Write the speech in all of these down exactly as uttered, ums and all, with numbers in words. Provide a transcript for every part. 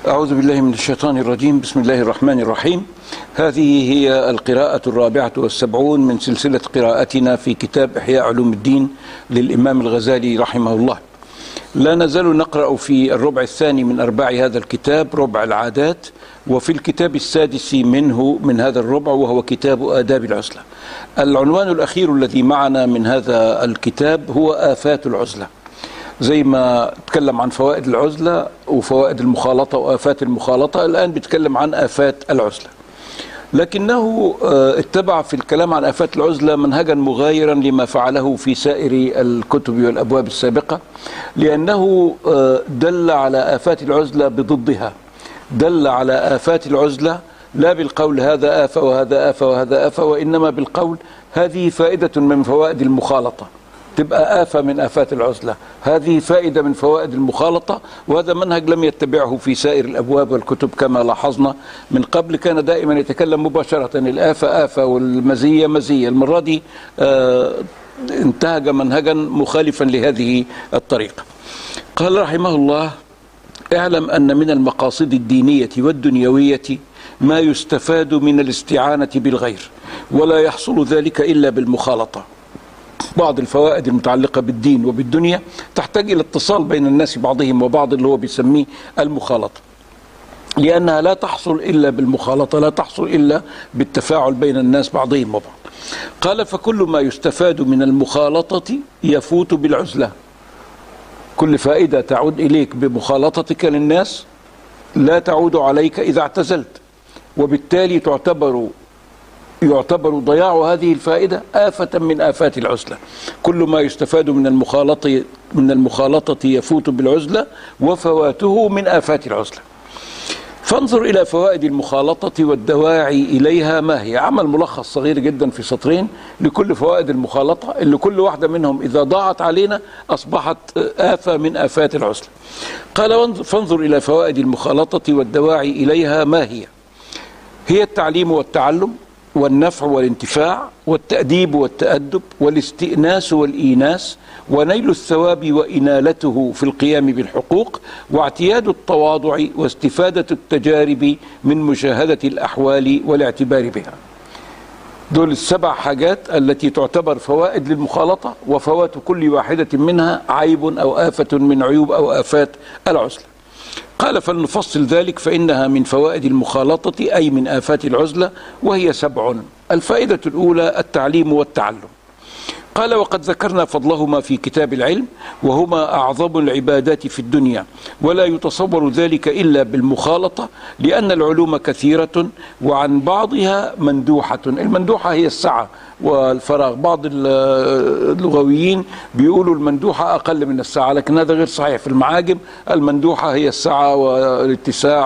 أعوذ بالله من الشيطان الرجيم. بسم الله الرحمن الرحيم. هذه هي القراءة الرابعة والسبعون من سلسلة قراءتنا في كتاب إحياء علوم الدين للإمام الغزالي رحمه الله. لا نزال نقرأ في الربع الثاني من أرباع هذا الكتاب، ربع العادات، وفي الكتاب السادس منه من هذا الربع وهو كتاب آداب العزلة. العنوان الأخير الذي معنا من هذا الكتاب هو آفات العزلة. زي ما تكلم عن فوائد العزلة وفوائد المخالطة وآفات المخالطة، الآن بيتكلم عن آفات العزلة، لكنه اتبع في الكلام عن آفات العزلة منهجا مغايرا لما فعله في سائر الكتب والأبواب السابقة، لأنه دل على آفات العزلة بضدها. دل على آفات العزلة لا بالقول هذا آفة وهذا آفة وهذا آفة، وإنما بالقول هذه فائدة من فوائد المخالطة، تبقى آفة من آفات العزلة، هذه فائدة من فوائد المخالطة. وهذا منهج لم يتبعه في سائر الأبواب والكتب كما لاحظنا من قبل. كان دائما يتكلم مباشرة، الآفة آفة والمزية مزية. المرة دي آه انتهج منهجا مخالفا لهذه الطريقة. قال رحمه الله: اعلم أن من المقاصد الدينية والدنيوية ما يستفاد من الاستعانة بالغير، ولا يحصل ذلك إلا بالمخالطة. بعض الفوائد المتعلقة بالدين وبالدنيا تحتاج إلى اتصال بين الناس بعضهم وبعض، اللي هو بيسميه المخالطة، لأنها لا تحصل إلا بالمخالطة، لا تحصل إلا بالتفاعل بين الناس بعضهم وبعض. قال: فكل ما يستفاد من المخالطة يفوت بالعزلة. كل فائدة تعود إليك بمخالطتك للناس لا تعود عليك إذا اعتزلت، وبالتالي تعتبر يعتبر ضياع هذه الفائدة آفة من آفات العزلة. كل ما يستفاد من المخالطة من المخالطة يفوت بالعزلة، وفواته من آفات العزلة. فانظر إلى فوائد المخالطة والدواعي إليها ما هي. عمل ملخص صغير جدا في سطرين لكل فوائد المخالطة، اللي كل واحدة منهم إذا ضاعت علينا أصبحت آفة من آفات العزلة. قال: فانظر إلى فوائد المخالطة والدواعي إليها ما هي. هي التعليم والتعلم، والنفع والانتفاع، والتأديب والتأدب، والاستئناس والإيناس، ونيل الثواب وإنالته في القيام بالحقوق، واعتياد التواضع، واستفادة التجارب من مشاهدة الأحوال والاعتبار بها. دول السبع حاجات التي تعتبر فوائد للمخالطة، وفوات كل واحدة منها عيب أو آفة من عيوب أو آفات العزلة. قال: فلنفصل ذلك، فإنها من فوائد المخالطة أي من آفات العزلة، وهي سبع. الفائدة الأولى التعليم والتعلم. قال: وقد ذكرنا فضلهما في كتاب العلم، وهما أعظم العبادات في الدنيا، ولا يتصور ذلك إلا بالمخالطة، لأن العلوم كثيرة وعن بعضها مندوحة. المندوحة هي السعة والفراغ. بعض اللغويين بيقولوا المندوحة أقل من السعة، لكن هذا غير صحيح. في المعاجم المندوحة هي السعة والاتساع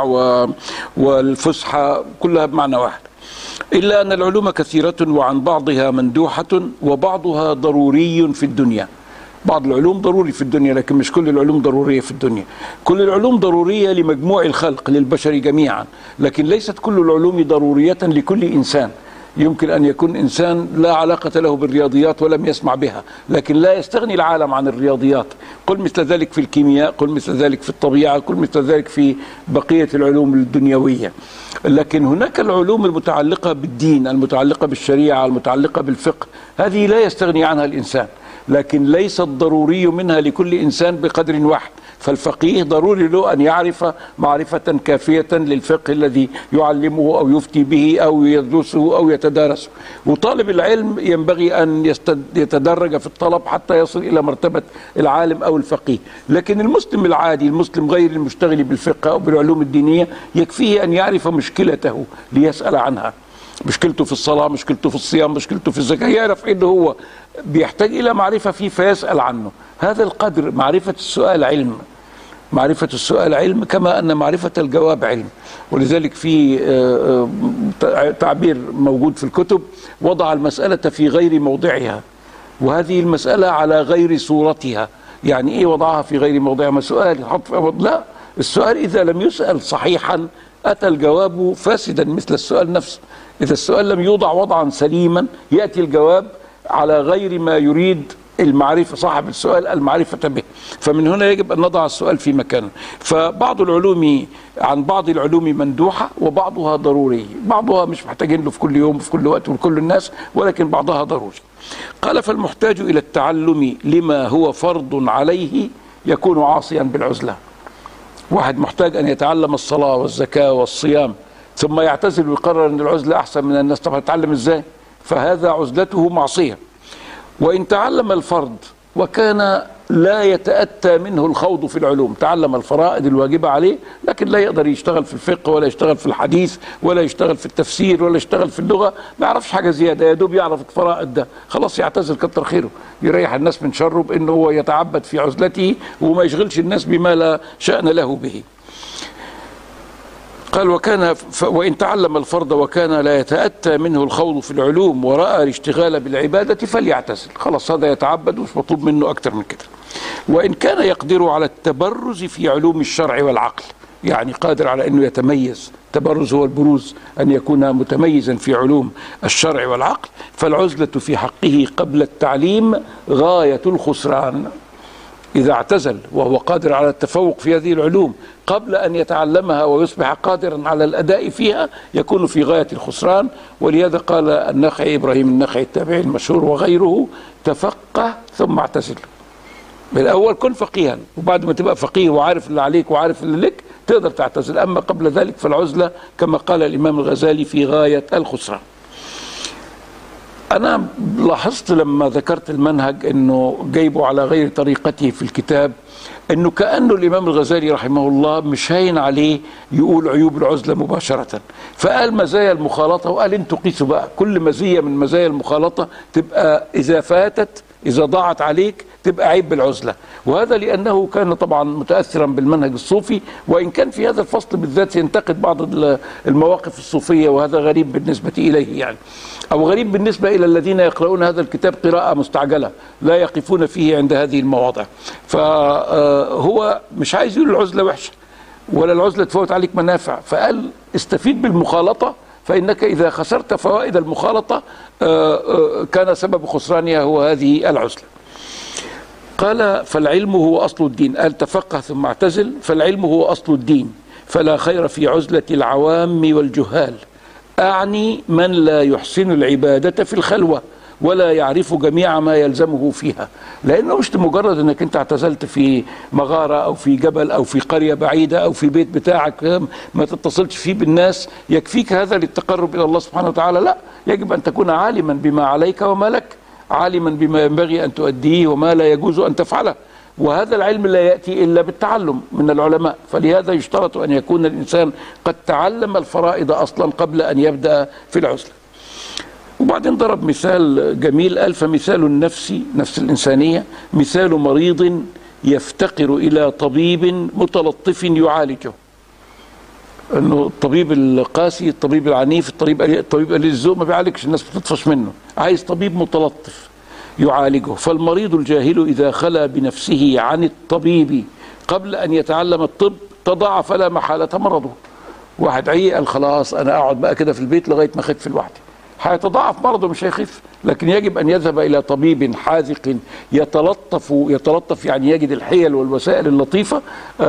والفسحة، كلها بمعنى واحد. إلا أن العلوم كثيرة وعن بعضها مندوحة، وبعضها ضروري في الدنيا. بعض العلوم ضروري في الدنيا، لكن مش كل العلوم ضرورية في الدنيا. كل العلوم ضرورية لمجموع الخلق للبشر جميعا، لكن ليست كل العلوم ضرورية لكل إنسان. يمكن أن يكون إنسان لا علاقة له بالرياضيات ولم يسمع بها، لكن لا يستغني العالم عن الرياضيات. قل مثل ذلك في الكيمياء، قل مثل ذلك في الطبيعة، قل مثل ذلك في بقية العلوم الدنيوية. لكن هناك العلوم المتعلقة بالدين، المتعلقة بالشريعة، المتعلقة بالفقه، هذه لا يستغني عنها الإنسان، لكن ليس الضروري منها لكل إنسان بقدر واحد. فالفقيه ضروري له أن يعرف معرفة كافية للفقه الذي يعلمه أو يفتي به أو يدرسه أو يتدارسه. وطالب العلم ينبغي أن يتدرج في الطلب حتى يصل إلى مرتبة العالم أو الفقيه. لكن المسلم العادي، المسلم غير المشتغل بالفقه أو بالعلوم الدينية، يكفيه أن يعرف مشكلته ليسأل عنها. مشكلته في الصلاة، مشكلته في الصيام، مشكلته في الزكاة، يعرف إنه هو بيحتاج إلى معرفة فيه فيسأل عنه. هذا القدر. معرفة السؤال علم، معرفة السؤال علم، كما أن معرفة الجواب علم. ولذلك في تعبير موجود في الكتب: وضع المسألة في غير موضعها، وهذه المسألة على غير صورتها. يعني إيه وضعها في غير موضعها؟ ما سؤال يحط في موضع؟ لا، السؤال إذا لم يسأل صحيحا أتى الجواب فاسدا مثل السؤال نفسه. إذا السؤال لم يوضع وضعا سليما يأتي الجواب على غير ما يريد المعرفة صاحب السؤال المعرفة به. فمن هنا يجب أن نضع السؤال في مكانه. فبعض العلوم عن بعض العلوم مندوحة وبعضها ضروري، بعضها مش محتاجين له في كل يوم في كل وقت وكل الناس، ولكن بعضها ضروري. قال فالمحتاج إلى التعلم لما هو فرض عليه يكون عاصيا بالعزلة. واحد محتاج أن يتعلم الصلاة والزكاة والصيام ثم يعتزل ويقرر أن العزلة أحسن من الناس، طب هيتعلم إزاي؟ فهذا عزلته معصية. وإن تعلم الفرض وكان لا يتأتى منه الخوض في العلوم، تعلم الفرائض الواجبة عليه لكن لا يقدر يشتغل في الفقه ولا يشتغل في الحديث ولا يشتغل في التفسير ولا يشتغل في اللغة، ما يعرفش حاجة زيادة، يا دوب يعرف الفرائض ده، خلاص يعتزل كتر خيره، يريح الناس من شره بأنه هو يتعبد في عزلته وما يشغلش الناس بما لا شأن له به. قال وكان وإن تعلم الفرض وكان لا يتأتى منه الخوض في العلوم ورأى الاشتغال بالعبادة فليعتزل، خلاص هذا يتعبد ومش مطلوب منه أكتر من كده. وإن كان يقدر على التبرز في علوم الشرع والعقل، يعني قادر على أنه يتميز، تبرز هو البروز، أن يكون متميزا في علوم الشرع والعقل، فالعزلة في حقه قبل التعليم غاية الخسران. إذا اعتزل وهو قادر على التفوق في هذه العلوم قبل أن يتعلمها ويصبح قادرا على الأداء فيها يكون في غاية الخسران. ولهذا قال النخعي إبراهيم النخعي التابعي المشهور وغيره: تفقه ثم اعتزل. بالأول كن فقيها، وبعد ما تبقى فقيه وعارف اللي عليك وعارف اللي لك تقدر تعتزل، أما قبل ذلك فالعزلة كما قال الإمام الغزالي في غاية الخسران. أنا لاحظت لما ذكرت المنهج أنه جايبه على غير طريقته في الكتاب، أنه كأنه الإمام الغزالي رحمه الله مش هين عليه يقول عيوب العزلة مباشرة، فقال مزايا المخالطة، وقال انتوا قيسوا بقى كل مزية من مزايا المخالطة تبقى إذا فاتت إذا ضاعت عليك تبقى عيب بالعزلة. وهذا لأنه كان طبعا متأثرا بالمنهج الصوفي، وإن كان في هذا الفصل بالذات ينتقد بعض المواقف الصوفية، وهذا غريب بالنسبة إليه يعني، أو غريب بالنسبة إلى الذين يقرؤون هذا الكتاب قراءة مستعجلة لا يقفون فيه عند هذه المواضع. فهو مش عايز يقول العزلة وحشة ولا العزلة تفوت عليك منافع، فقال استفيد بالمخالطة، فإنك إذا خسرت فوائد المخالطة كان سبب خسرانها هو هذه العزلة. قال فالعلم هو أصل الدين، قال تفقه ثم اعتزل، فالعلم هو أصل الدين، فلا خير في عزلة العوام والجهال، أعني من لا يحسن العبادة في الخلوة ولا يعرف جميع ما يلزمه فيها. لأنه مش مجرد أنك أنت اعتزلت في مغارة أو في جبل أو في قرية بعيدة أو في بيت بتاعك ما تتصلش فيه بالناس يكفيك هذا للتقرب إلى الله سبحانه وتعالى، لا، يجب أن تكون عالما بما عليك وما لك، عالما بما ينبغي أن تؤديه وما لا يجوز أن تفعله، وهذا العلم لا يأتي إلا بالتعلم من العلماء. فلهذا يشترط أن يكون الإنسان قد تعلم الفرائض أصلا قبل أن يبدأ في العزلة. وبعدين ضرب مثال جميل، قال فمثال النفس، نفس الإنسانية، مثال مريض يفتقر إلى طبيب متلطف يعالجه. انه الطبيب القاسي، الطبيب العنيف، الطبيب الطبيب قليل الذوق ما بيعالجش، الناس بتطفش منه، عايز طبيب متلطف يعالجه. فالمريض الجاهل إذا خلا بنفسه عن الطبيب قبل أن يتعلم الطب تضاعف لا محالة مرضه. واحد عي قال خلاص أنا أقعد بقى كده في البيت لغاية ما أخف لوحدي، هيتضاعف مرضه مش هيخف، لكن يجب أن يذهب إلى طبيب حاذق يتلطف، يتلطف يعني يجد الحيل والوسائل اللطيفة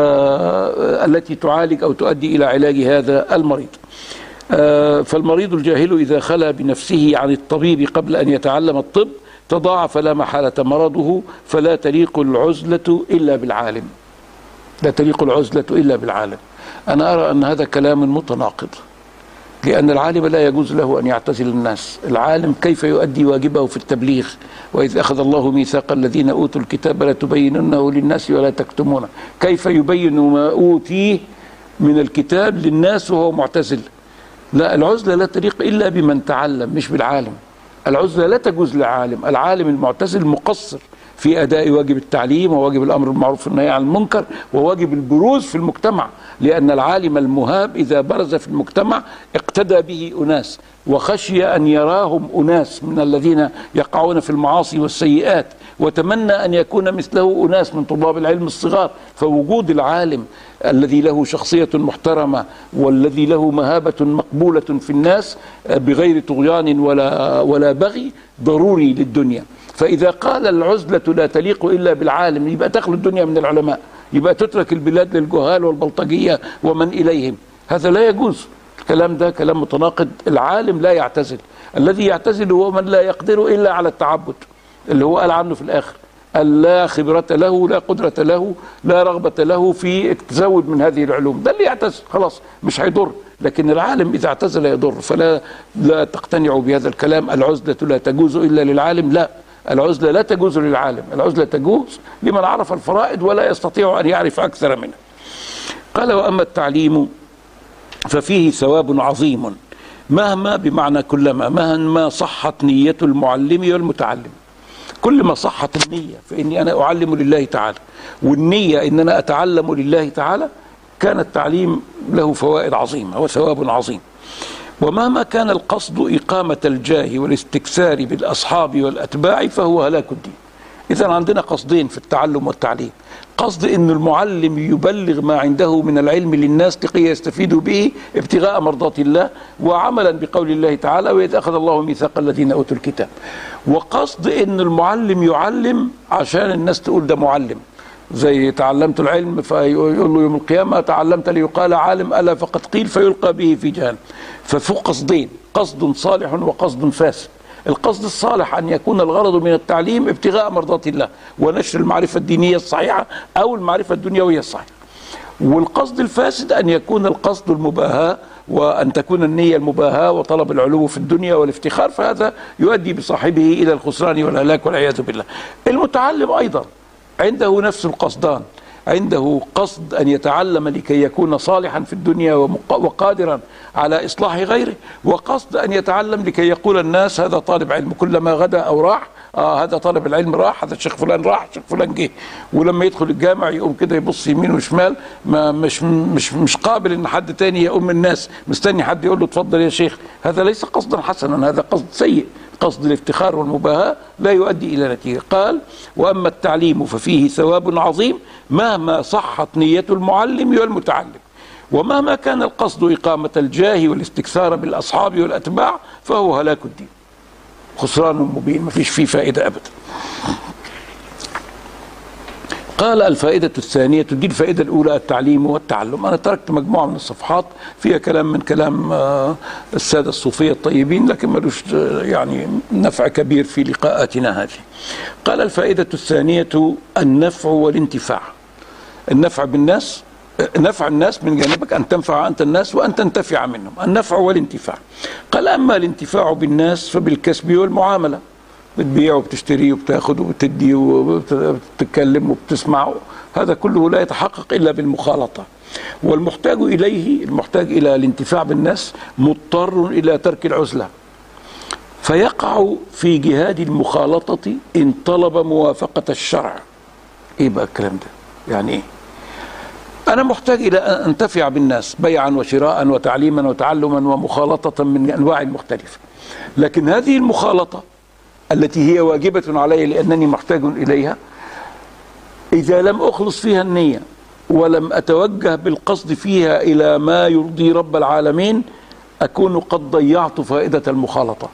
آه التي تعالج أو تؤدي إلى علاج هذا المريض. آه فالمريض الجاهل إذا خلا بنفسه عن الطبيب قبل أن يتعلم الطب تضاعف لا محالة مرضه، فلا تليق العزلة إلا بالعالم، لا تليق العزلة إلا بالعالم. أنا أرى أن هذا كلام متناقض، لأن العالم لا يجوز له أن يعتزل الناس. العالم كيف يؤدي واجبه في التبليغ؟ وإذ أخذ الله ميثاق الذين أوتوا الكتاب لتبيننه للناس ولا تكتمونه، كيف يبين ما أوتيه من الكتاب للناس وهو معتزل؟ لا، العزلة لا تليق إلا بمن تعلم مش بالعالم. العزلة لا تجوز للعالم، العالم المعتزل مقصر في أداء واجب التعليم وواجب الأمر بالمعروف والنهي عن المنكر وواجب البروز في المجتمع، لأن العالم المهاب إذا برز في المجتمع اقتدى به أناس وخشي أن يراهم أناس من الذين يقعون في المعاصي والسيئات، وتمنى أن يكون مثله أناس من طلاب العلم الصغار. فوجود العالم الذي له شخصية محترمة والذي له مهابة مقبولة في الناس بغير طغيان ولا ولا بغي ضروري للدنيا. فإذا قال العزلة لا تليق إلا بالعالم يبقى تخلو الدنيا من العلماء، يبقى تترك البلاد للجهال والبلطجية ومن إليهم. هذا لا يجوز، الكلام ده كلام متناقض. العالم لا يعتزل، الذي يعتزل هو من لا يقدر إلا على التعبد، اللي هو قال عنه في الآخر لا خبرة له، لا قدرة له، لا رغبة له في التزود من هذه العلوم، ده اللي يعتزل خلاص مش هيضر. لكن العالم إذا اعتزل يضر، فلا لا تقتنعوا بهذا الكلام العزلة لا تجوز إلا للعالم. لا، العزلة لا تجوز للعالم، العزلة تجوز لمن عرف الفرائض ولا يستطيع أن يعرف أكثر منها. قال وأما التعليم ففيه ثواب عظيم مهما بمعنى كلما مهما صحت نية المعلم والمتعلم. كل ما صحت النية فإني أنا أعلم لله تعالى، والنية إن أنا أتعلم لله تعالى، كان التعليم له فوائد عظيمة وثواب عظيم. ومهما كان القصد إقامة الجاه والاستكثار بالأصحاب والأتباع فهو هلاك الدين. إذا عندنا قصدين في التعلم والتعليم: قصد أن المعلم يبلغ ما عنده من العلم للناس لكي يستفيدوا به ابتغاء مرضات الله وعملا بقول الله تعالى وإذ أخذ الله ميثاق الذين أوتوا الكتاب. وقصد أن المعلم يعلم عشان الناس تقول ده معلم، زي تعلمت العلم فيقول له يوم القيامة تعلمت ليقال عالم ألا فقد قيل فيلقى به في جهنم. ففوق قصدين: قصد صالح وقصد فاسد. القصد الصالح أن يكون الغرض من التعليم ابتغاء مرضات الله ونشر المعرفة الدينية الصحيحة أو المعرفة الدنيوية الصحيحة. والقصد الفاسد أن يكون القصد المباهاة وأن تكون النية المباهاة وطلب العلو في الدنيا والافتخار، فهذا يؤدي بصاحبه إلى الخسران والهلاك والعياذ بالله. المتعلم أيضا عنده نفس القصدان، عنده قصد أن يتعلم لكي يكون صالحا في الدنيا وقادرا على إصلاح غيره، وقصد أن يتعلم لكي يقول الناس هذا طالب علم، كلما غدا أو راح آه هذا طالب العلم راح، هذا الشيخ فلان راح، الشيخ فلان جه. ولما يدخل الجامع يقوم كده يبص يمين وشمال، ما مش مش مش قابل ان حد تاني يقوم الناس، مستني حد يقول له اتفضل يا شيخ. هذا ليس قصدا حسنا، هذا قصد سيء، قصد الافتخار والمباهاة لا يؤدي إلى نتيجة. قال وأما التعليم ففيه ثواب عظيم مهما صحت نية المعلم والمتعلم، ومهما كان القصد إقامة الجاه والاستكثار بالأصحاب والأتباع فهو هلاك الدين، خسران مبين، ما فيش فيه فائدة أبدا. قال الفائدة الثانية، دي الفائدة الأولى التعليم والتعلم. أنا تركت مجموعة من الصفحات فيها كلام من كلام السادة الصوفية الطيبين، لكن ملوش يعني نفع كبير في لقاءاتنا هذه. قال الفائدة الثانية النفع والانتفاع. النفع بالناس، نفع الناس من جانبك أن تنفع أنت الناس وأن تنتفع منهم، النفع والانتفاع. قال أما الانتفاع بالناس فبالكسب والمعاملة، بتبيع وبتشتري وبتاخد وبتدي وبتتكلم وبتسمع، هذا كله لا يتحقق إلا بالمخالطة. والمحتاج إليه، المحتاج إلى الانتفاع بالناس، مضطر إلى ترك العزلة، فيقع في جهاد المخالطة إن طلب موافقة الشرع. إيه بقى الكلام ده؟ يعني إيه؟ أنا محتاج إلى أن أنتفع بالناس بيعا وشراء وتعليما وتعلما ومخالطة من أنواع مختلفة، لكن هذه المخالطة التي هي واجبة علي لأنني محتاج إليها، إذا لم أخلص فيها النية ولم أتوجه بالقصد فيها إلى ما يرضي رب العالمين أكون قد ضيعت فائدة المخالطة.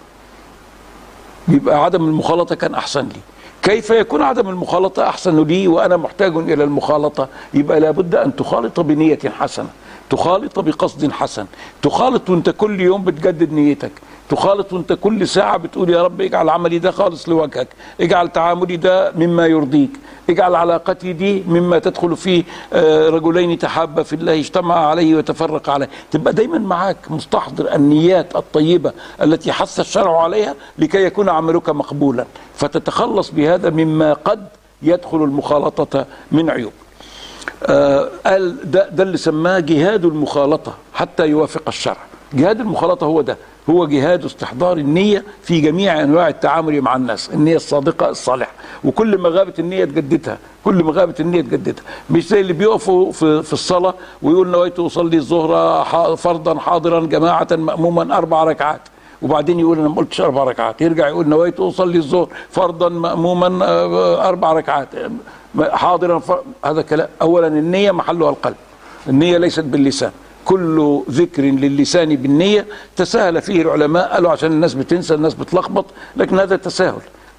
يبقى عدم المخالطة كان أحسن لي. كيف يكون عدم المخالطة أحسن لي وأنا محتاج إلى المخالطة؟ يبقى لابد أن تخالط بنية حسنة، تخالط بقصد حسن، تخالط وانت كل يوم بتجدد نيتك، تخالط وانت كل ساعة بتقول يا رب اجعل عملي ده خالص لوجهك، اجعل تعاملي ده مما يرضيك، اجعل علاقتي دي مما تدخل فيه رجلين تحابا في الله اجتمعا عليه وتفرق عليه. تبقى دايما معاك مستحضر النيات الطيبة التي حث الشرع عليها لكي يكون عملك مقبولا، فتتخلص بهذا مما قد يدخل المخالطة من عيوب. آه قال ده, ده اللي سماه جهاد المخالطة حتى يوافق الشرع. جهاد المخالطة هو ده، هو جهاد استحضار النية في جميع أنواع التعامل مع الناس، النية الصادقة الصالحة، وكل ما غابت النية تجددها، كل ما غابت النية تجددها. مش زي اللي بيقفوا في, في الصلاة ويقول نويت أصلي الظهر فرضا حاضرا جماعة مأموما أربع ركعات، وبعدين يقول أنا ما قلتش أربع ركعات، يرجع يقول نويت أصلي الظهر فرضا مأموما أربع ركعات حاضرا. هذا كلام. أولا النية محلها القلب، النية ليست باللسان، كل ذكر للسان بالنية تساهل فيه العلماء، قالوا عشان الناس بتنسى، الناس بتلخبط، لكن هذا تساهل.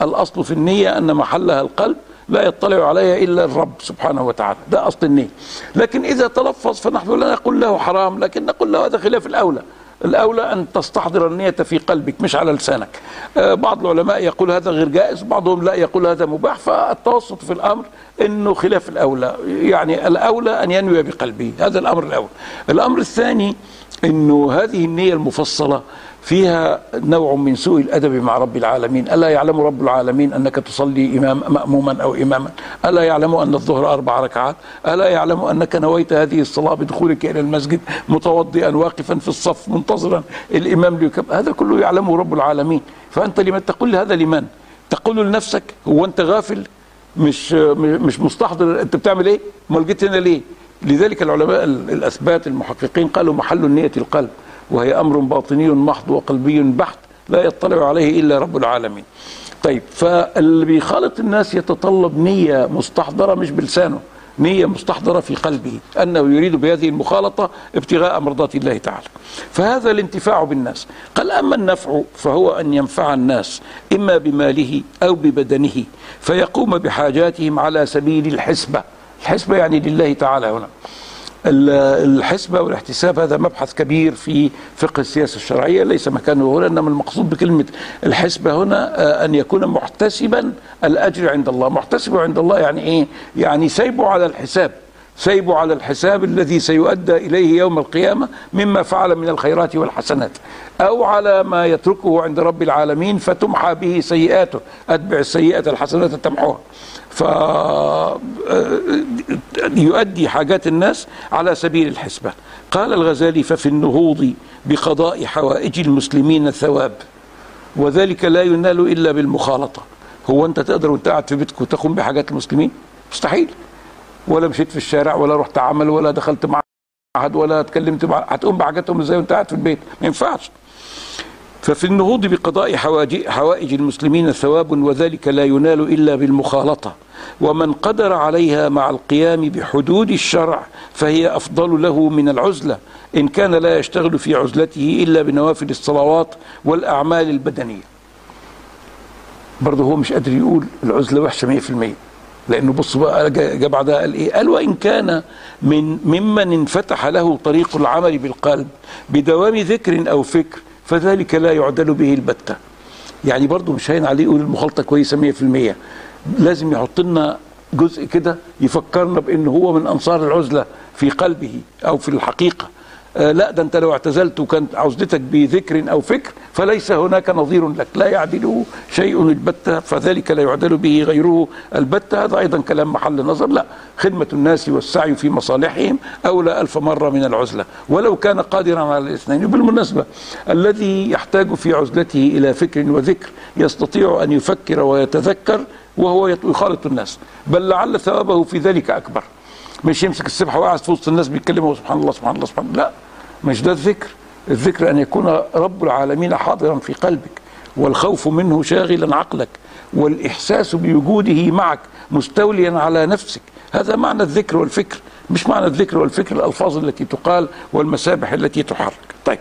الأصل في النية أن محلها القلب، لا يطلع عليها إلا الرب سبحانه وتعالى، ده أصل النية. لكن إذا تلفظ فنحن لا نقول له حرام، لكن نقول له هذا خلاف الأولى. الأولى أن تستحضر النية في قلبك مش على لسانك. آه بعض العلماء يقول هذا غير جائز، بعضهم لا يقول هذا مباح، فالتوسط في الأمر أنه خلاف الأولى، يعني الأولى أن ينوي بقلبه، هذا الأمر الأول. الأمر الثاني أنه هذه النية المفصلة فيها نوع من سوء الأدب مع رب العالمين. ألا يعلم رب العالمين أنك تصلي إمام مأموما أو إماما؟ ألا يعلم أن الظهر أربع ركعات؟ ألا يعلم أنك نويت هذه الصلاة بدخولك إلى المسجد متوضئا واقفا في الصف منتظرا الإمام ليكب؟ هذا كله يعلمه رب العالمين. فأنت لمن تقول هذا؟ لمن تقول لنفسك؟ هو أنت غافل مش مش مستحضر أنت بتعمل إيه؟ أمال جيت هنا ليه؟ لذلك العلماء الأثبات المحققين قالوا محل النية القلب، وهي أمر باطني محض وقلبي بحت لا يطلع عليه إلا رب العالمين. طيب، فاللي بيخالط الناس يتطلب نية مستحضرة مش بلسانه، نية مستحضرة في قلبه أنه يريد بهذه المخالطة ابتغاء مرضات الله تعالى. فهذا الانتفاع بالناس. قال أما النفع فهو أن ينفع الناس إما بماله أو ببدنه فيقوم بحاجاتهم على سبيل الحسبة. الحسبة يعني لله تعالى. هنا الحسبة والاحتساب هذا مبحث كبير في فقه السياسة الشرعية، ليس مكانه هنا، إنما المقصود بكلمة الحسبة هنا أن يكون محتسبا الأجر عند الله. محتسبه عند الله يعني إيه؟ يعني سيبه على الحساب، سيبه على الحساب الذي سيؤدى إليه يوم القيامة مما فعل من الخيرات والحسنات، أو على ما يتركه عند رب العالمين فتمحى به سيئاته، أتبع السيئة الحسنات تمحوها. فيؤدي حاجات الناس على سبيل الحسبة. قال الغزالي: ففي النهوض بقضاء حوائج المسلمين ثواب، وذلك لا ينال إلا بالمخالطة. هو أنت تقدر وأنت قاعد في بيتك وتقوم بحاجات المسلمين؟ مستحيل. ولا مشيت في الشارع ولا رحت عمل ولا دخلت معهد ولا اتكلمت مع، هتقوم بحاجاتهم ازاي وانت قاعد في البيت؟ ما ينفعش. ففي النهوض بقضاء حوائج المسلمين ثواب، وذلك لا ينال إلا بالمخالطة، ومن قدر عليها مع القيام بحدود الشرع فهي أفضل له من العزلة، إن كان لا يشتغل في عزلته إلا بنوافل الصلوات والأعمال البدنية. برضه هو مش قادر يقول العزلة وحشة مية في المية، لأنه بص بقى جاء بعدها قال إيه؟ قال: وإن كان من ممن انفتح له طريق العمل بالقلب بدوام ذكر أو فكر فذلك لا يعدل به البتة. يعني برضه مش هين عليه يقول المخالطة كويسة مية في المية، لازم يحط لنا جزء كده يفكرنا بأنه هو من أنصار العزلة في قلبه أو في الحقيقة. آه لا، ده أنت لو اعتزلت وكانت عزلتك بذكر أو فكر فليس هناك نظير لك، لا يعدله شيء البتة، فذلك لا يعدل به غيره البتة. هذا أيضا كلام محل نظر. لا، خدمة الناس والسعي في مصالحهم أولى ألف مرة من العزلة ولو كان قادرا على الاثنين. وبالمناسبة الذي يحتاج في عزلته إلى فكر وذكر يستطيع أن يفكر ويتذكر وهو يخالط الناس، بل لعل ثوابه في ذلك أكبر. مش يمسك السبحة وقاعد في وسط الناس بيتكلموا سبحان الله سبحان الله سبحان الله، لا، مش ده الذكر. الذكر أن يكون رب العالمين حاضرا في قلبك، والخوف منه شاغلا عقلك، والإحساس بوجوده معك مستوليا على نفسك. هذا معنى الذكر والفكر، مش معنى الذكر والفكر الألفاظ التي تقال والمسابح التي تحرك. طيب،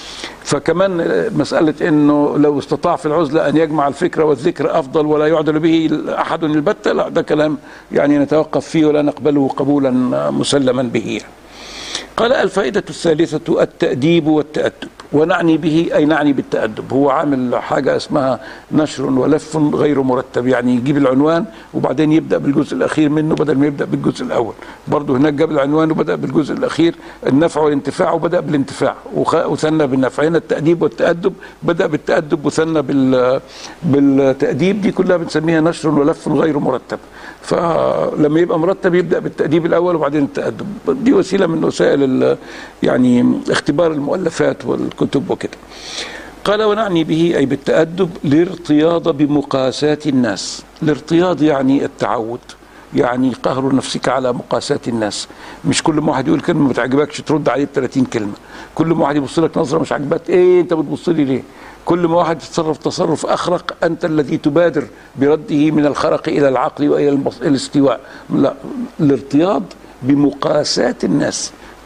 فكمان مسألة أنه لو استطاع في العزلة أن يجمع الفكر والذكر أفضل ولا يعدل به أحد البتة، لا، ده كلام يعني نتوقف فيه ولا نقبله قبولا مسلما به. قال: الفائدة الثالثة التأديب والتأدب، ونعني به أي نعني بالتأدب. هو عامل حاجة اسمها نشر ولف غير مرتب، يعني يجيب العنوان وبعدين يبدأ بالجزء الأخير منه بدل ما يبدأ بالجزء الأول. برضه هناك جاب العنوان وبدأ بالجزء الأخير، النفع والانتفاع وبدأ بالانتفاع وثنى بالنفع. هنا التأديب والتأدب بدأ بالتأدب وثنى بالتأديب. دي كلها بنسميها نشر ولف غير مرتب. فلما يبقى مرتب يبدأ بالتأديب الأول وبعدين التأدب. دي وسيلة من وسائل يعني اختبار المؤلفات والكتب وكده. قال: ونعني به أي بالتأدب الارتياض بمقاسات الناس. الارتياض يعني التعود، يعني قهر نفسك على مقاساة الناس. مش كل ما واحد يقول كلمة ما بتعجبكش ترد عليه بثلاثين كلمة. كل ما واحد يبص لك نظرة مش عجبك، ايه انت بتبص لي ليه؟ كل ما واحد يتصرف تصرف أخرق أنت الذي تبادر برده من الخرق إلى العقل وإلى الاستواء. لا، الارتياض بمقاسات الناس،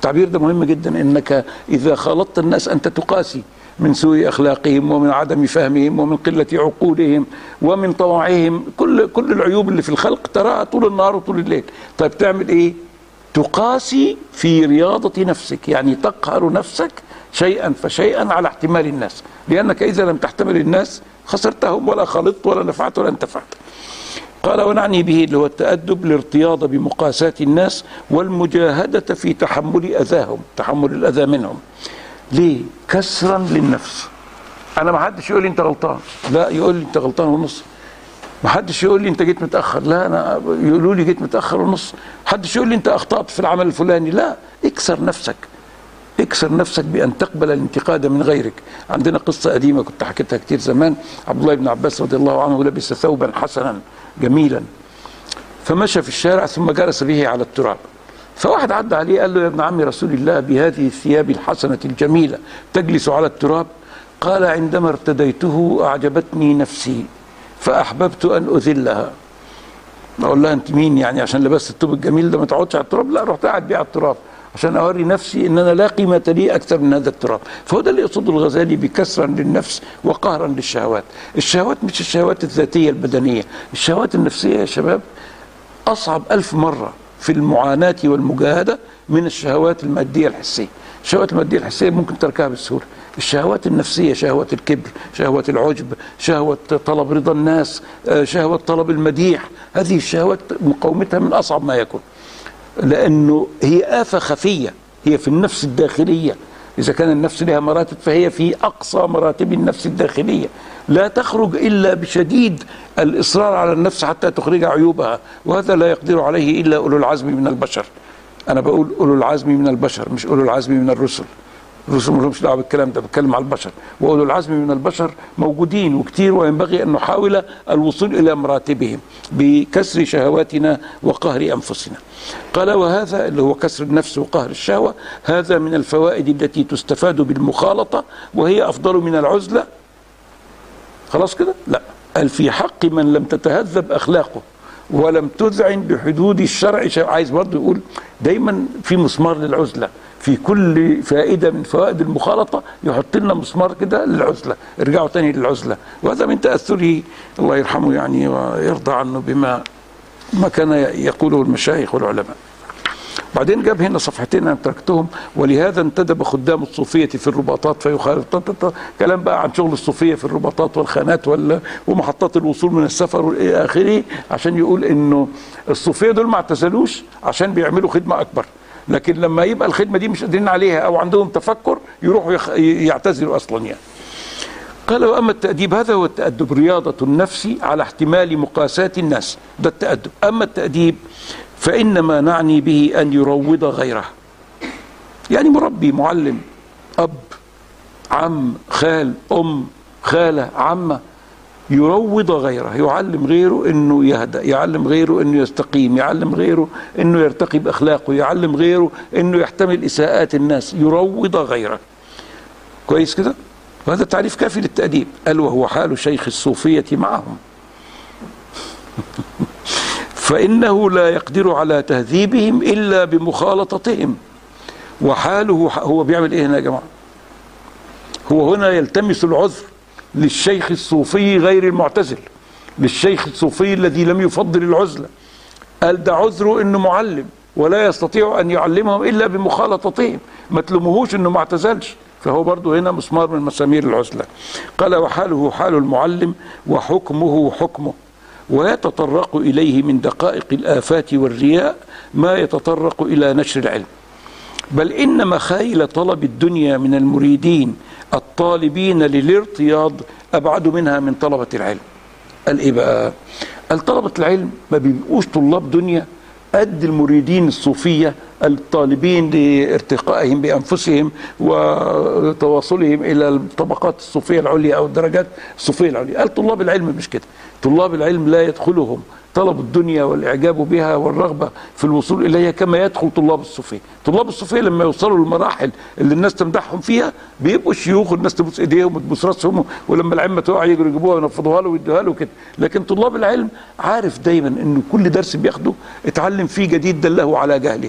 التعبير ده مهم جدا، انك اذا خالطت الناس انت تقاسي من سوء اخلاقهم ومن عدم فهمهم ومن قله عقولهم ومن طوعهم، كل كل العيوب اللي في الخلق تراها طول النهار وطول الليل. طيب تعمل ايه؟ تقاسي في رياضه نفسك، يعني تقهر نفسك شيئا فشيئا على احتمال الناس، لانك اذا لم تحتمل الناس خسرتهم، ولا خلطت ولا نفعت ولا انتفعت. قال ونعني به اللي هو التأدب الارتياض بمقاساة الناس والمجاهدة في تحمل أذاهم، تحمل الأذى منهم. ليه؟ كسرا للنفس. أنا ما حدش يقول لي أنت غلطان، لا، يقول لي أنت غلطان ونص. ما حدش يقول لي أنت جيت متأخر، لا، أنا يقولوا لي جيت متأخر ونص. حدش يقول لي أنت أخطأت في العمل الفلاني، لا، اكسر نفسك، اكسر نفسك بأن تقبل الانتقاد من غيرك. عندنا قصة قديمة كنت حكيتها كتير زمان. عبد الله بن عباس رضي الله عنه لبس ثوبا حسنا جميلا، فمشى في الشارع ثم جلس به على التراب، فواحد عدى عليه قال له يا ابن عم رسول الله بهذه الثياب الحسنة الجميلة تجلس على التراب؟ قال عندما ارتديته أعجبتني نفسي فأحببت أن أذلها. أقول لها أنت مين يعني عشان لبست الثوب الجميل ده ما تقعدش على التراب؟ لا، رحت قاعد بيه على التراب عشان أوري نفسي إن أنا لا قيمة لي أكثر من هذا التراب. فهو ده اللي يقصده الغزالي بكسرا للنفس وقهرا للشهوات. الشهوات مش الشهوات الذاتية البدنية، الشهوات النفسية يا شباب أصعب ألف مرة في المعاناة والمجاهدة من الشهوات المادية الحسية. الشهوات المادية الحسية ممكن تركها بالسهولة، الشهوات النفسية شهوة الكبر، شهوة العجب، شهوة طلب رضا الناس، شهوة طلب المديح، هذه الشهوات مقاومتها من أصعب ما يكون، لأنه هي آفة خفية، هي في النفس الداخلية. إذا كان النفس لها مراتب فهي في أقصى مراتب النفس الداخلية، لا تخرج إلا بشديد الإصرار على النفس حتى تخرج عيوبها، وهذا لا يقدر عليه إلا أولو العزم من البشر. أنا بقول أولو العزم من البشر، مش أولو العزم من الرسل. الرسل ما لهمش دعوه بالكلام ده، بتكلم على البشر، واولو العزم من البشر موجودين وكتير، وينبغي ان نحاول الوصول الى مراتبهم بكسر شهواتنا وقهر انفسنا. قال وهذا اللي هو كسر النفس وقهر الشهوه، هذا من الفوائد التي تستفاد بالمخالطه، وهي افضل من العزله. خلاص كده؟ لا، قال في حق من لم تتهذب اخلاقه ولم تذعن بحدود الشرع. عايز برضه يقول دايما في مسمار للعزله، في كل فائدة من فوائد المخالطة يحط لنا مسمار كده للعزلة، ارجعوا تاني للعزلة. وهذا من تأثره الله يرحمه يعني ويرضى عنه بما ما كان يقوله المشايخ والعلماء. بعدين جاب هنا صفحتين انا تركتهم. ولهذا انتدب خدام الصوفية في الرباطات فيخالف كلام بقى عن شغل الصوفية في الرباطات والخانات ومحطات الوصول من السفر والى اخره، عشان يقول انه الصوفية دول ما اعتزلوش عشان بيعملوا خدمة اكبر، لكن لما يبقى الخدمة دي مش قادرين عليها او عندهم تفكر يروحوا يعتزلوا اصلا يعني. قال واما التأديب هذا هو التأدب، رياضة النفس على احتمال مقاساة الناس، ده التأدب. اما التأديب فإنما نعني به أن يروض غيره، يعني مربي، معلم، أب، عم، خال، أم، خالة، عمة، يروض غيره، يعلم غيره أنه يهدأ، يعلم غيره أنه يستقيم، يعلم غيره أنه يرتقي بأخلاقه، يعلم غيره أنه يحتمل إساءات الناس، يروض غيره. كويس كده؟ وهذا تعريف كافي للتأديب. قال وهو حال شيخ الصوفية معهم فإنه لا يقدر على تهذيبهم إلا بمخالطتهم. وحاله هو بيعمل إيه هنا يا جماعة؟ هو هنا يلتمس العذر للشيخ الصوفي غير المعتزل، للشيخ الصوفي الذي لم يفضل العزلة. قال ده عذره إنه معلم ولا يستطيع أن يعلمهم إلا بمخالطتهم، ما تلوموهوش إنه ما اعتزلش، فهو برضه هنا مسمار من مسامير العزلة. قال وحاله حال المعلم وحكمه حكمه، ويتطرق إليه من دقائق الآفات والرياء ما يتطرق إلى نشر العلم. بل إن مخايل طلب الدنيا من المريدين الطالبين للارتياض أبعد منها من طلبة العلم. قال إيه بقى؟ قال طلبة العلم ما بيبقوش طلاب دنيا قد المريدين الصوفية الطالبين لارتقائهم بأنفسهم وتواصلهم إلى الطبقات الصوفية العليا أو الدرجات الصوفية العليا. قال طلاب العلم مش كده، طلاب العلم لا يدخلهم طلب الدنيا والإعجاب بها والرغبة في الوصول إليها كما يدخل طلاب الصوفية. طلاب الصوفية لما يوصلوا للمراحل اللي الناس تمدحهم فيها بيبقوا شيوخ، الناس تبوس إيديهم وتبوس راسهم، ولما العلم تقع يجروا يجيبوها وينفضوها له ويدوها له كده. لكن طلاب العلم عارف دايما إنه كل درس بياخده اتعلم فيه جديد دله على جهله،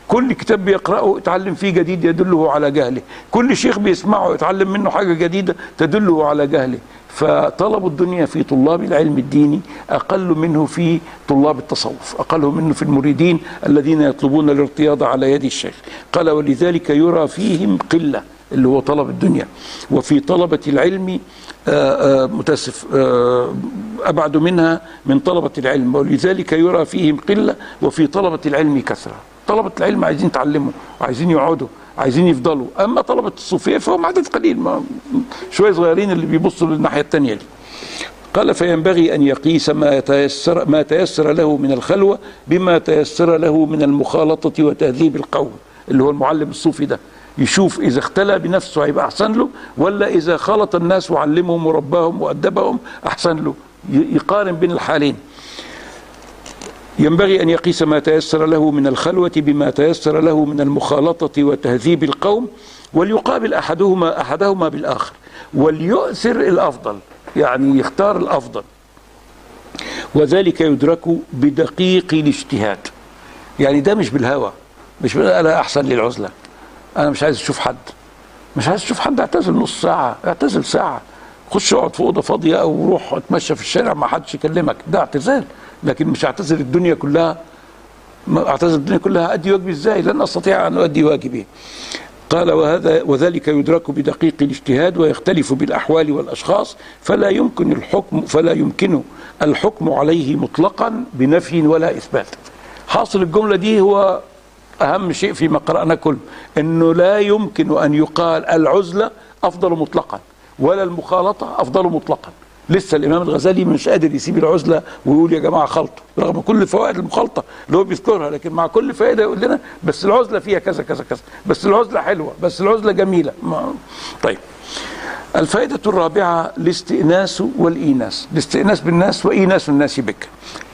كل كتاب بيقرأه يتعلم فيه جديد يدله على جهله، كل شيخ بيسمعه يتعلم منه حاجة جديدة تدله على جهله. فطلب الدنيا في طلاب العلم الديني أقل منه في طلاب التصوف، أقل منه في المريدين الذين يطلبون الارتياض على يد الشيخ. قال ولذلك يرى فيهم قلة، اللي هو طلب الدنيا، وفي طلبة العلم آآ آآ متاسف آآ أبعد منها من طلبة العلم، ولذلك يرى فيهم قلة وفي طلبة العلم كثرة. طلبة العلم عايزين يتعلموا وعايزين يقعدوا عايزين يفضلوا، أما طلبة الصوفية فهم عدد قليل، ما شوية صغيرين اللي بيبصوا للناحية التانية دي. قال فينبغي أن يقيس ما تيسر, ما تيسر له من الخلوة بما تيسر له من المخالطة وتهذيب القوم، اللي هو المعلم الصوفي ده يشوف إذا اختلى بنفسه هيبقى أحسن له، ولا إذا خالط الناس وعلمهم ورباهم وأدبهم أحسن له، يقارن بين الحالين. ينبغي أن يقيس ما تيسر له من الخلوة بما تيسر له من المخالطة وتهذيب القوم، وليقابل أحدهما أحدهما بالآخر، وليؤثر الأفضل، يعني يختار الأفضل، وذلك يدرك بدقيق الاجتهاد. يعني ده مش بالهوى، مش أنا أحسن للعزلة، أنا مش عايز أشوف حد، مش عايز أشوف حد، اعتزل نص ساعة، اعتزل ساعة، خش اقعد في أوضة فاضية أو روح اتمشى في الشارع ما حدش يكلمك، ده اعتزال. لكن مش اعتزل الدنيا كلها، اعتزل الدنيا كلها أدي واجبي ازاي؟ لن أستطيع أن أؤدي واجبي. قال وهذا وذلك يدرك بدقيق الاجتهاد، ويختلف بالأحوال والأشخاص، فلا يمكن الحكم فلا يمكن الحكم عليه مطلقا بنفي ولا إثبات. حاصل الجملة دي هو أهم شيء فيما قرأنا كله، أنه لا يمكن أن يقال العزلة أفضل مطلقا ولا المخالطة أفضل مطلقا. لسه الإمام الغزالي مش قادر يسيب العزلة ويقول يا جماعة خلطوا، رغم كل فوائد المخالطة اللي هو بيذكرها، لكن مع كل فائدة يقول لنا بس العزلة فيها كذا كذا كذا، بس العزلة حلوة، بس العزلة جميلة. طيب، الفائدة الرابعة الاستئناس والإيناس، الاستئناس بالناس وإيناس الناس بك.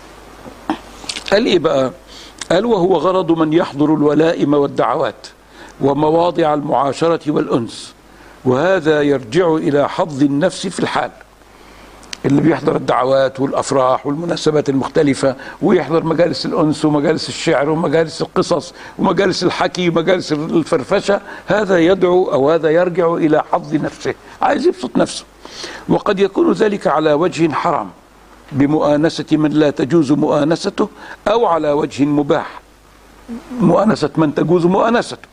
قال إيه بقى؟ قال وهو غرض من يحضر الولائم والدعوات ومواضع المعاشرة والأنس، وهذا يرجع إلى حظ النفس في الحال. اللي بيحضر الدعوات والأفراح والمناسبات المختلفة، ويحضر مجالس الأنس ومجالس الشعر ومجالس القصص ومجالس الحكي ومجالس الفرفشة، هذا يدعو أو هذا يرجع إلى حظ نفسه، عايز يبسط نفسه. وقد يكون ذلك على وجه حرام بمؤانسة من لا تجوز مؤانسته، أو على وجه مباح مؤانسة من تجوز مؤانسته.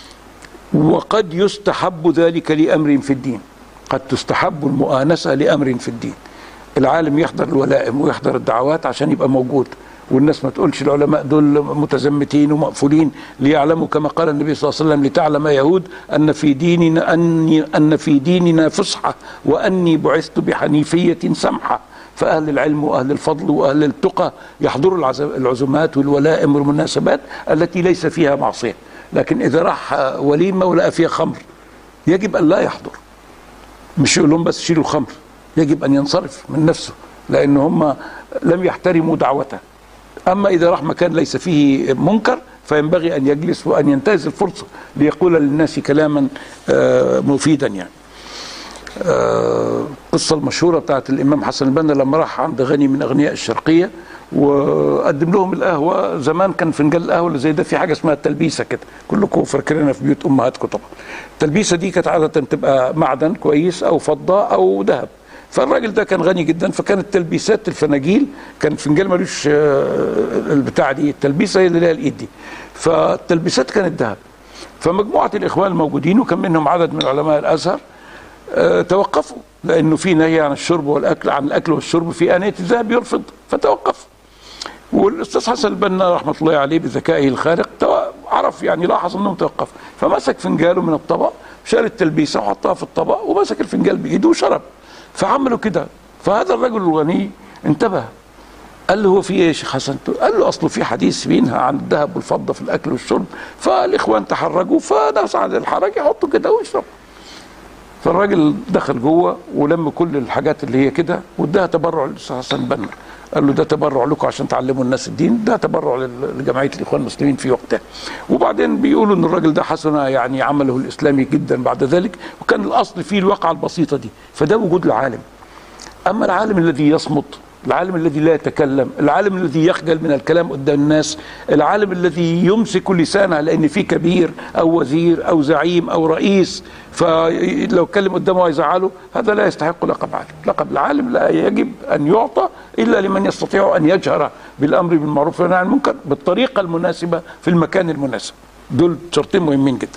وقد يستحب ذلك لأمر في الدين، قد تستحب المؤانسة لأمر في الدين. العالم يحضر الولائم ويحضر الدعوات عشان يبقى موجود، والناس ما تقولش العلماء دول متزمتين ومقفولين، ليعلموا كما قال النبي صلى الله عليه وسلم لتعلم يهود أن في ديننا أني أن في ديننا فصحى وأني بعثت بحنيفية سمحة. فأهل العلم وأهل الفضل وأهل التقى يحضروا العزومات والولائم والمناسبات التي ليس فيها معصية. لكن إذا راح وليمة ولقى فيها خمر يجب أن لا يحضر، مش يقول لهم بس شيلوا الخمر، يجب أن ينصرف من نفسه، لأن هم لم يحترموا دعوته. أما إذا راح مكان ليس فيه منكر فينبغي أن يجلس وأن ينتهز الفرصة ليقول للناس كلاما مفيدا. يعني القصة المشهورة بتاعت الإمام حسن البنا لما راح عند غني من أغنياء الشرقية وقدم لهم القهوة. زمان كان فنجان القهوة اللي زي ده في حاجة اسمها التلبيسة كده، كلكم فاكرينها في بيوت أمهاتكم طبعا. التلبيسة دي كانت عادة تبقى معدن كويس أو فضة أو ذهب. فالراجل ده كان غني جدا، فكانت التلبيسات الفناجيل، كان فنجان ملوش البتاع دي، التلبيسة هي اللي لها الإيد دي، فالتلبيسات كانت ذهب. فمجموعة الإخوان الموجودين وكان منهم عدد من علماء الأزهر أه توقفوا، لأنه في نهي عن الشرب والأكل، عن الأكل والشرب في آنية الذهب يرفض، فتوقفوا. والأستاذ حسن البنا رحمة الله عليه بذكائه الخارق عرف، يعني لاحظ أنهم توقفوا، فمسك فنجاله من الطبق، شال التلبيسة وحطها في الطبق ومسك الفنجال بإيده وشرب. فعملوا كده، فهذا الرجل الغني انتبه، قال له هو في ايه يا شيخ حسن؟ قال له اصله في حديث بينهى عن الذهب والفضة في الأكل والشرب، فالإخوان تحرجوا فناس على الحرج يحطوا كده ويشربوا. فالراجل دخل جوه ولم كل الحاجات اللي هي كده واداها تبرع للاستاذ حسن البنا، قال له ده تبرع لكم عشان تعلموا الناس الدين، ده تبرع لجمعيه الاخوان المسلمين في وقتها. وبعدين بيقولوا ان الراجل ده حسن يعني عمله الاسلامي جدا بعد ذلك، وكان الاصل فيه الواقعه البسيطه دي، فده وجود العالم. اما العالم الذي يصمت العالم الذي لا يتكلم، العالم الذي يخجل من الكلام قدام الناس، العالم الذي يمسك لسانه لأن فيه كبير أو وزير أو زعيم أو رئيس فلو اتكلم قدامه هيزعله، هذا لا يستحق لقب عالم. لقب العالم لا يجب أن يعطى إلا لمن يستطيع أن يجهر بالأمر بالمعروف والنهي عن المنكر بالطريقة المناسبة في المكان المناسب. دول شرطين مهمين جدا.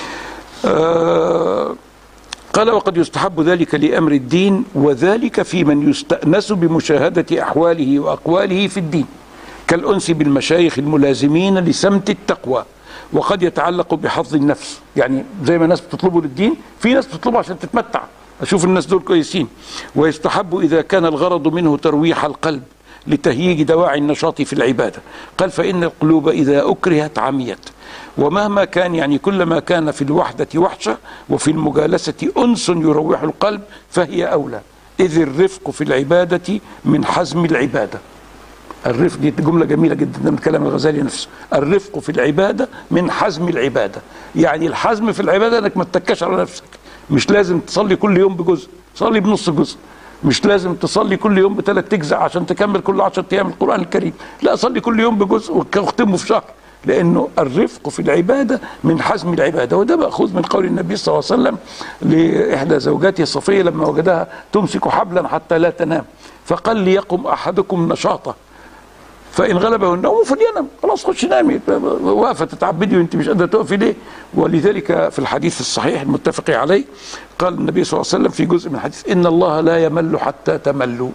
آه قال وقد يستحب ذلك لأمر الدين، وذلك في من يستأنس بمشاهدة أحواله وأقواله في الدين كالأنس بالمشايخ الملازمين لسمت التقوى، وقد يتعلق بحظ النفس. يعني زي ما الناس بتطلبوا للدين، في ناس بتطلبوا عشان تتمتع، أشوف الناس دول كويسين. ويستحب إذا كان الغرض منه ترويح القلب لتهييج دواعي النشاط في العبادة. قال فإن القلوب إذا أكرهت عميت، ومهما كان يعني كلما كان في الوحدة وحشة وفي المجالسة أنس يروح القلب فهي أولى، إذ الرفق في العبادة من حزم العبادة. الرفق دي جملة جميلة جدا من كلام الغزالي نفسه. الرفق في العبادة من حزم العبادة، يعني الحزم في العبادة انك ما تتكاش على نفسك. مش لازم تصلي كل يوم بجزء، صلي بنص جزء. مش لازم تصلي كل يوم بثلاث اجزاء عشان تكمل كل عشرة ايام القرآن الكريم، لا صلي كل يوم بجزء واختمه في شهر، لانه الرفق في العبادة من حزم العبادة. وده مأخوذ من قول النبي صلى الله عليه وسلم لإحدى زوجاته صفية لما وجدها تمسك حبلا حتى لا تنام، فقال ليقم أحدكم نشاطه فإن غلبه النوم فلينم، خلاص خش نامي، واقفة تتعبدي وانت مش قادرة تقفي ليه؟ ولذلك في الحديث الصحيح المتفق عليه قال النبي صلى الله عليه وسلم في جزء من الحديث إن الله لا يمل حتى تملوا.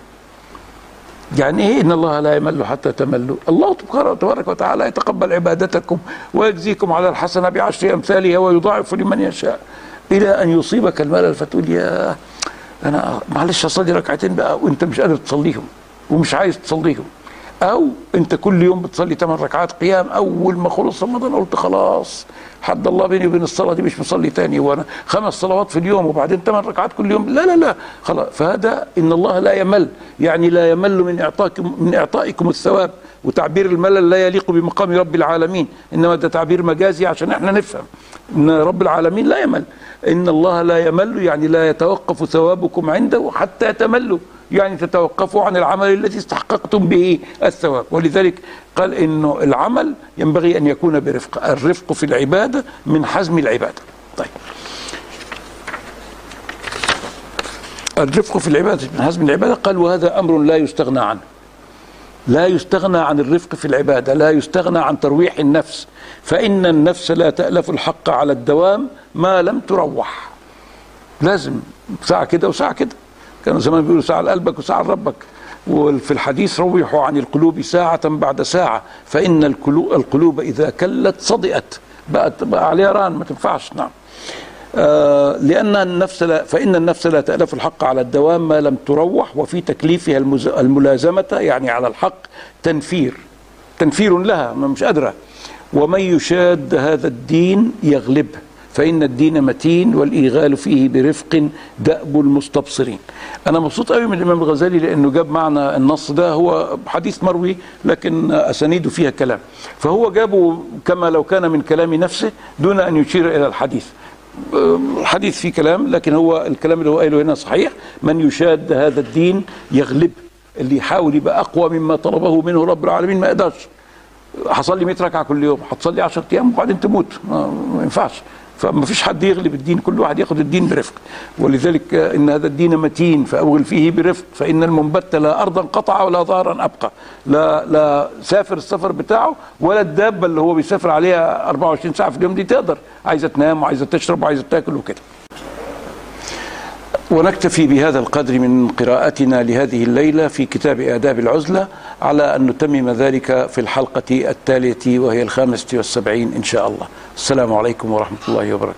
يعني ايه إن الله لا يمل حتى تملوا؟ الله تبارك وتعالى يتقبل عبادتكم ويجزيكم على الحسنة بعشر أمثالها ويضاعف لمن يشاء، إلى أن يصيبك الملل فتقول يا أنا معلش أصلي ركعتين بقى وأنت مش قادر تصليهم ومش عايز تصليهم. او انت كل يوم بتصلي ثمان ركعات قيام، اول ما خلص رمضان قلت خلاص حد الله بيني وبين الصلاه دي مش مصلي تاني، وانا خمس صلوات في اليوم وبعدين ثمان ركعات كل يوم، لا لا لا خلاص. فهذا ان الله لا يمل، يعني لا يمل من اعطائكم من اعطائكم الثواب. وتعبير الملل لا يليق بمقام رب العالمين، انما ده تعبير مجازي عشان احنا نفهم ان رب العالمين لا يمل. ان الله لا يمل يعني لا يتوقف ثوابكم عنده حتى تملوا، يعني تتوقفوا عن العمل الذي استحققتم به الثواب. ولذلك قال انه العمل ينبغي ان يكون برفق، الرفق في العبادة من حزم العبادة. طيب الرفق في العبادة من حزم العبادة، قال وهذا امر لا يستغنى عنه. لا يستغنى عن الرفق في العبادة، لا يستغنى عن ترويح النفس، فإن النفس لا تألف الحق على الدوام ما لم تروح. لازم ساعة كده وساعة كده، كانوا زمان بيقولوا ساعة لقلبك وساعة لربك. وفي الحديث روحوا عن القلوب ساعة بعد ساعة، فإن القلوب إذا كلت صدئت، بقت بقى عليها ران ما تنفعش. نعم آه لأن النفس لا فإن النفس لا تألف الحق على الدوام ما لم تروح، وفي تكليفها الملازمة يعني على الحق تنفير تنفير لها مش قادرة. ومن يشاد هذا الدين يغلبه، فإن الدين متين والإيغال فيه برفق دأب المستبصرين. أنا مبسوط قوي من الإمام الغزالي لأنه جاب معنا النص ده، هو حديث مروي لكن أسانيده فيها كلام، فهو جابه كما لو كان من كلام نفسه دون أن يشير إلى الحديث. الحديث فيه كلام لكن هو الكلام اللي هو قايله هنا صحيح. من يشاد هذا الدين يغلب، اللي يحاول يبقى أقوى مما طلبه منه رب العالمين ما يقدرش. هصلي مئة ركعة كل يوم، هتصلي عشرة أيام وبعدين تموت، ما ينفعش. فما فيش حد يغلب الدين، كل واحد ياخد الدين برفق. ولذلك ان هذا الدين متين فاوغل فيه برفق، فان المنبت لا ارضا قطع ولا ظهرا ابقى. لا لا سافر السفر بتاعه ولا الدابه اللي هو بيسافر عليها أربعة وعشرين ساعة في اليوم دي تقدر، عايزه تنام وعايزه تشرب وعايزه تاكل وكده. ونكتفي بهذا القدر من قراءتنا لهذه الليلة في كتاب آداب العزلة، على أن نتمم ذلك في الحلقة التالية وهي الخامسة والسبعين إن شاء الله. السلام عليكم ورحمة الله وبركاته.